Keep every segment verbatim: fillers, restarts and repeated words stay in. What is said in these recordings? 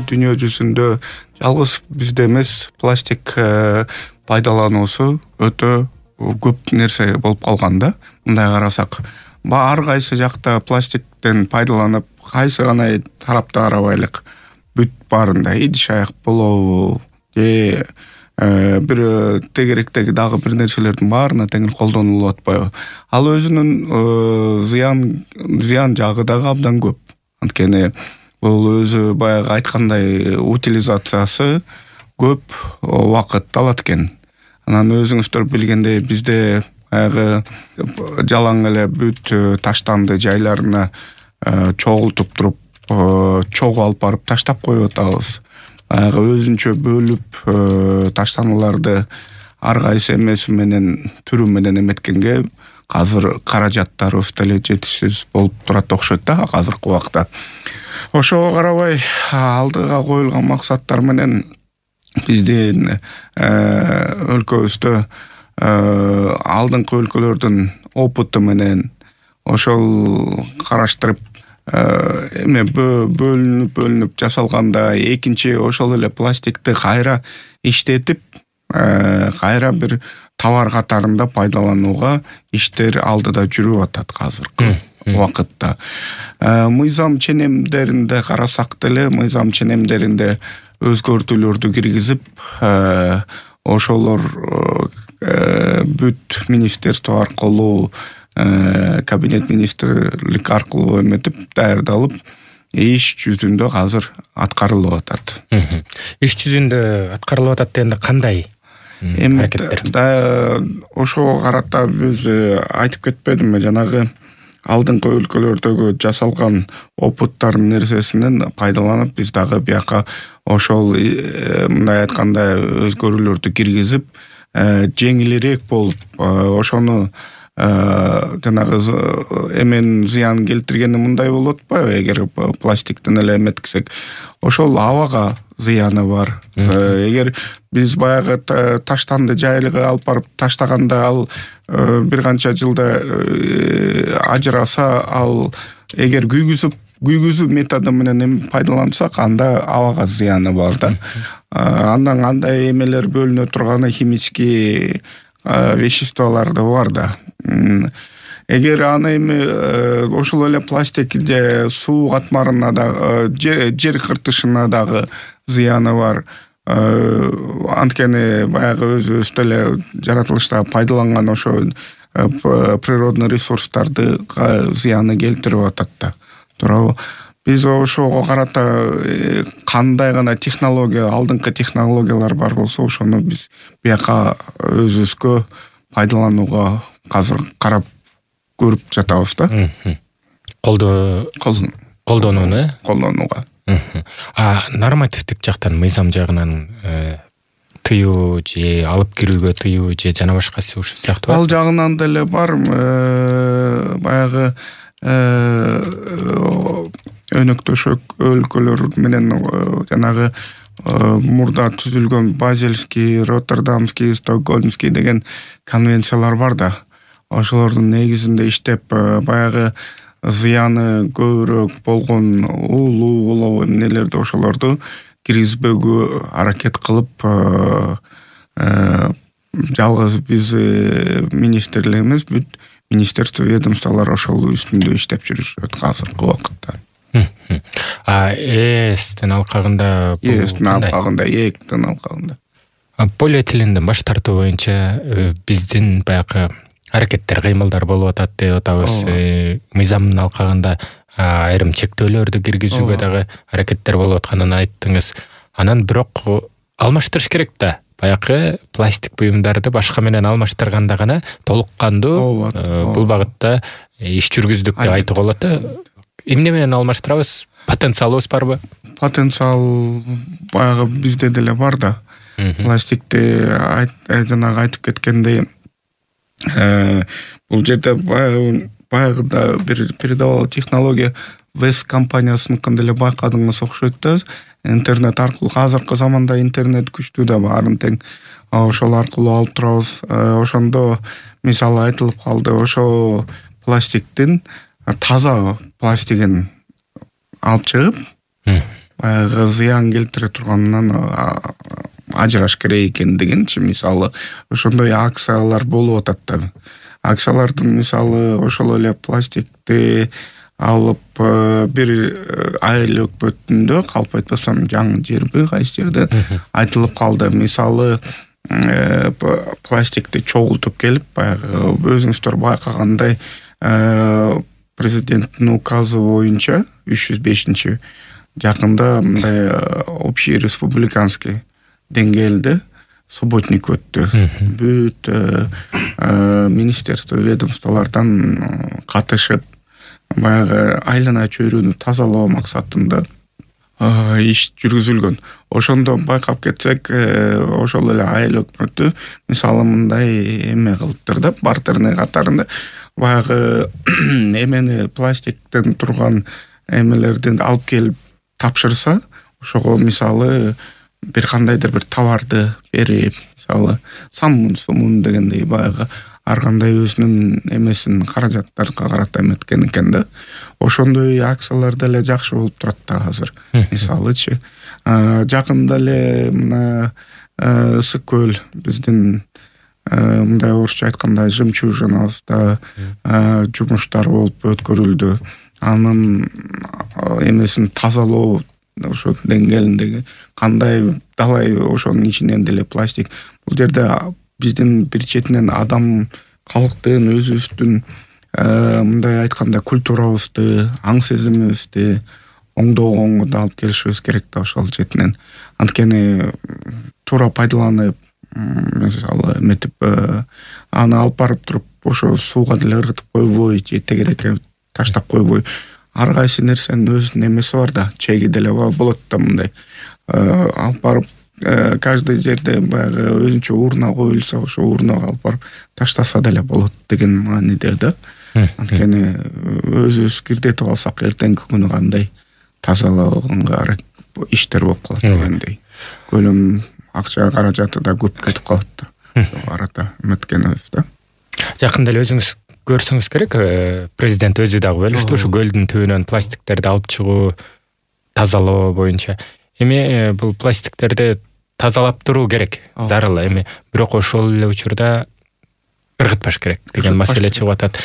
дүйнө жүзүндө жалгыз бизде эмес пластик пайдалануусу өтө көп нерсе болуп калган да. Мындай карасак, ар кайсы жакта пластиктен пайдаланып, кайсы гана тарапты карабайлык, бүт баарында идиш аяк болобу же бир тегеректеги дагы бир нерселердин баарына тең колдонулуп атпайбы? Ал өзүнүн зыян зыян жагы дагы абдан көп. Анткени бул өзү баягы айткандай утилизациясы көп убакыт алат экен. Анан өзүңүздөр билгендей бизде баягы жалаң эле бүт таштанды жайларына чогултуп туруп, чогуу алып барып таштап коюп атабыз. Баягы өзүнчө бөлүп таштаналарды ар кайсы эмеси менен, түрү менен эметкенге азыр каражаттарыбыз деле жетишсиз болуп турат окшойт да азыркы убакта. Ошого карабай алдыга коюлган максаттар менен биздин өлкөбүздө алдыңкы өлкөлөрдүн опыту менен ошол караштырып эме бөлүнүп бөлүнүп жасалганда экинчи ошол эле пластикти кайра иштетип, кайра бир товар катарында пайдаланууга иштер алдыда жүрүп атат азыркы убакытта. Мыйзам ченемдеринде карасак деле, мыйзам ченемдеринде өзгөртүүлөрдү киргизип, ошолор бүт министерство аркылуу, кабинет министрлик аркылуу эметип даярдалып, иш жүзүндө азыр аткарылып атат. Иш жүзүндө аткарылып атат дегенде кандай аракеттер? Ошого карата биз айтып кетпедимби, жанагы алдыңкы өлкөлөрдөгү жасалган опыттардын нерсесинен пайдаланып, биз дагы бияка ошол мындай айтканда өзгөрүүлөрдү киргизип, жеңилирээк болуп, ошону жанагы эмен зыян келтиргени мындай болуп атпайбы? Эгер пластиктен эле эметкисек, ошол абага зыяны бар. Эгер биз баягы таштанды жайлыгы алып барып таштаганда ал бир канча жылда ажыраса, ал эгер күйгүзүп күйгүзүү методу менен пайдалансак, анда абага зыяны бар да. Андан кандай эмелер бөлүнө турганы, химический веществолор да бар да. Эгер аны эми ошол эле пластик же суу катмарына да, жер кыртышына дагы зыяны бар. Анткени баягы өзүбүз деле жаратылышта пайдаланган ошо природный ресурстарды зыяны келтирип атат да. Туурабы? Биз ошого карата кандай гана технология, алдыңкы технологиялар бар болсо, ошону биз бияка өзүбүзгө пайдаланууга азыр карап көрүп жатабыз да. Колдонууну, э? Колдонууга. А нормативдик жактан, мыйзам жагынан тыюу же алып кирүүгө тыюу же жана башкасы ушул сыяктуу. Ал жагынан деле бар, баягы өнөктөшөк өлкөлөр менен жанагы мурда түзүлгөн Базельский, Роттердамский, Стокгольмский деген конвенциялар бар да. Ошолордун негизинде иштеп, баягы зыяны көбүрөөк болгон уулуу болобу эмнелерди ошолорду киргизбөөгө аракет кылып, жалгыз биз министрлик эмес, бүт министерство, ведомстволор ошол үстүндө иштеп жүрүшөт азыркы убакытта. А ЭСтин алкагында ЭСтин алкагында, ЭКтин алкагында. Полиэтиленден баш тартуу боюнча биздин баягы аракеттер, кыймылдар болуп атат деп атабыз. Мыйзамдын алкагында айрым чектөөлөрдү киргизүүгө дагы аракеттер болуп атканын айттыңыз. Анан бирок алмаштырыш керек да. Баягы пластик буюмдарды башка менен алмаштырганда гана толук кандуу бул багытта иш жүргүздүк деп айтууга болот да. Эмне менен алмаштырабыз? Потенциалыбыз барбы? Потенциал баягы бизде деле бар да. Пластикти жанагы айтып кеткендей, бул жерде баягыда бир передовой технология Вест компаниясыныкын деле байкадыңыз окшойт да. Интернет аркылуу, азыркы заманда интернет күчтүү да, баарын тең ошол аркылуу алып турабыз. Ошондо мисалы айтылып калды, ошо пластиктин таза пластигин алып чыгып, баягы зыян келтире турганынан ажыраш керек экендигинчи, мисалы ошондой акциялар болуп атат да. Акциялардын мисалы ошол эле пластикти алып бир айыл өкмөтүндө калп айтпасам жаңы жерби кайсы жерде айтылып калды. Мисалы пластикти чогултуп келип баягы өзүңүздөр байкагандай президенттин указы боюнча үч жүз бешинчи жакында мындай общий республиканский деңгээлде субботник өттү. Бүт министерство, ведомстволордон катышып баягы айлана чөйрөнү тазалоо максатында иш жүргүзүлгөн. Ошондо байкап кетсек, ошол эле айыл өкмөтү мисалы мындай эме кылыптыр да, бартерный катарында баягы эмени пластиктен турган эмелерден алып келип тапшырса, ошого мисалы бир кандайдыр бир товарды берип, мисалы саммун сумун дегендей баягы ар кандай өзүнүн эмесин каражаттарга карата эметкен экен да. Ошондой акциялар деле жакшы болуп турат да азыр. Мисалычы жакында эле мына Ысык көл биздин мындай орусча айтканда жемчужинабызда жумуштар болуп өткөрүлдү. Анын эмесин тазалоо ошо деңгээлиндеги кандай далай ошонун ичинен деле пластик. Бул жерде биздин бир четинен адам калктын өзүбүздүн мындай айтканда культурабызды, аң сезимибизди оңдогонго да алып келишибиз керек да ошол четинен. Анткени туура пайдаланып, мисалы эметип аны алып барып туруп ошо сууга деле ыргытып койбой, же тегерекке таштап койбой, ар кайсы нерсенин өзүнүн эмеси бар да, чеги деле болот да мындай. Алып барып каждый жерде баягы өзүнчө урна коюлса, ошо урнага алып барып таштаса деле болот деген мааниде да. Анткени өзүбүз кирдетип алсак, эртеңки күнү кандай тазалоого иштер болуп калат дегендей. Көлөм акча каражаты да көп кетип калат да. Ошол арада эметкенибиз да. Жакында эле өзүңүз көрсөңүз керек, президент өзү дагы бөлүштү ушу көлдүн түбүнөн пластиктерди алып чыгуу, тазалоо боюнча. Эми бул пластиктерди тазалап туруу керек, зарыл эми, бирок ошол эле учурда ыргытпаш керек деген маселе чыгып атат.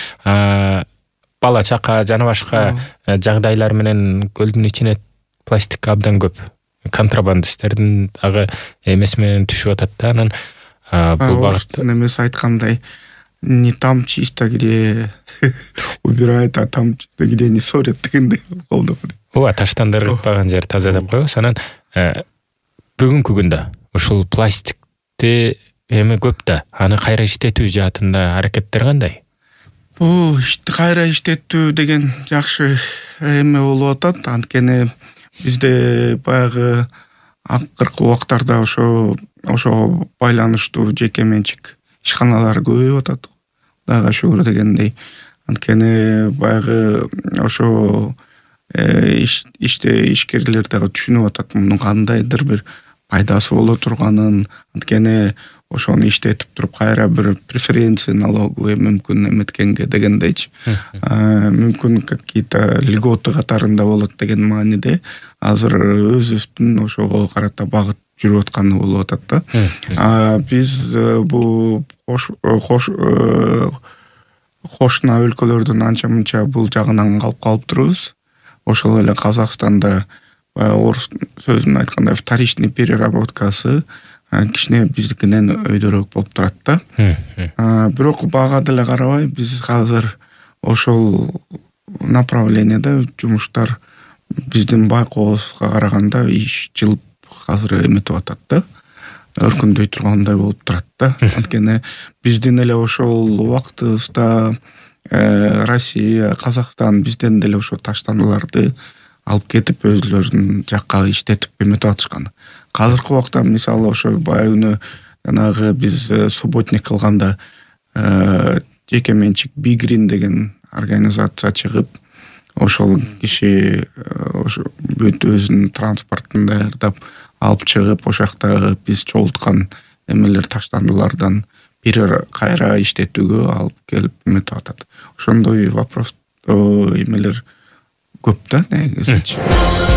Бала чака жана башка жагдайлар менен көлдүн ичине пластик абдан көп. Контрабандисттердин дагы эмеси менен түшүп атат да. Анан бул багытта эмес айткандай, не там чисто, где убирают, а там чисто, где не ссорят дегендей болду. Ооба, таштанды ыргытпаган жер таза деп коебуз. Анан бүгүнкү күндө ушул пластикти эми көп да, аны кайра иштетүү жаатында аракеттер кандай? Бул кайра иштетүү деген жакшы эме болуп атат. Анткени бизде баягы акыркы убактарда ошо ошого байланыштуу жеке менчик ишканалар көбөйүп атат. Кудайга шүгүр дегендей. Анткени баягы ошо иште ишкерлер дагы түшүнүп атат мунун кандайдыр бир пайдасы боло турганын. Анткени ошону иштетип туруп кайра бир преференция налоговый мүмкүн эметкенге дегендейчи. Мүмкүн какие-то льготы катарында болот деген мааниде азыр өзүбүздүн ошого карата багыт жүрүп атканы болуп атат да. Биз бул кош кош кошуна өлкөлөрдүн анча мынча бул жагынан калып калып турубуз. Ошол эле Казакстанда орус сөзүн айтканда вторичный переработкасы кичине биздикинен өйдөрөөк болуп турат да. Бирок бага деле карабай биз азыр ошол направлениеде жумуштар биздин байкообузга караганда иш жылып азыр эметип атат да. Өркүндөй тургандай болуп турат да. Анткени биздин эле ошол убактыбызда Россия, Казакстан бизден деле ошо таштандыларды алып кетип өзүлөрүнүн жакка иштетип эметип атышкан. Азыркы убакта мисалы ошо байыны жанагы биз субботник кылганда жеке менчик Бигрин деген организация чыгып, ошол киши ошо бүт өзүнүн транспортун даярдап алып чыгып, ошол жакта биз чогулткан эмелер таштандылардан бир кайра иштетүүгө алып келип эметип атат. Ошондой вопрос эмелер көп да негизи.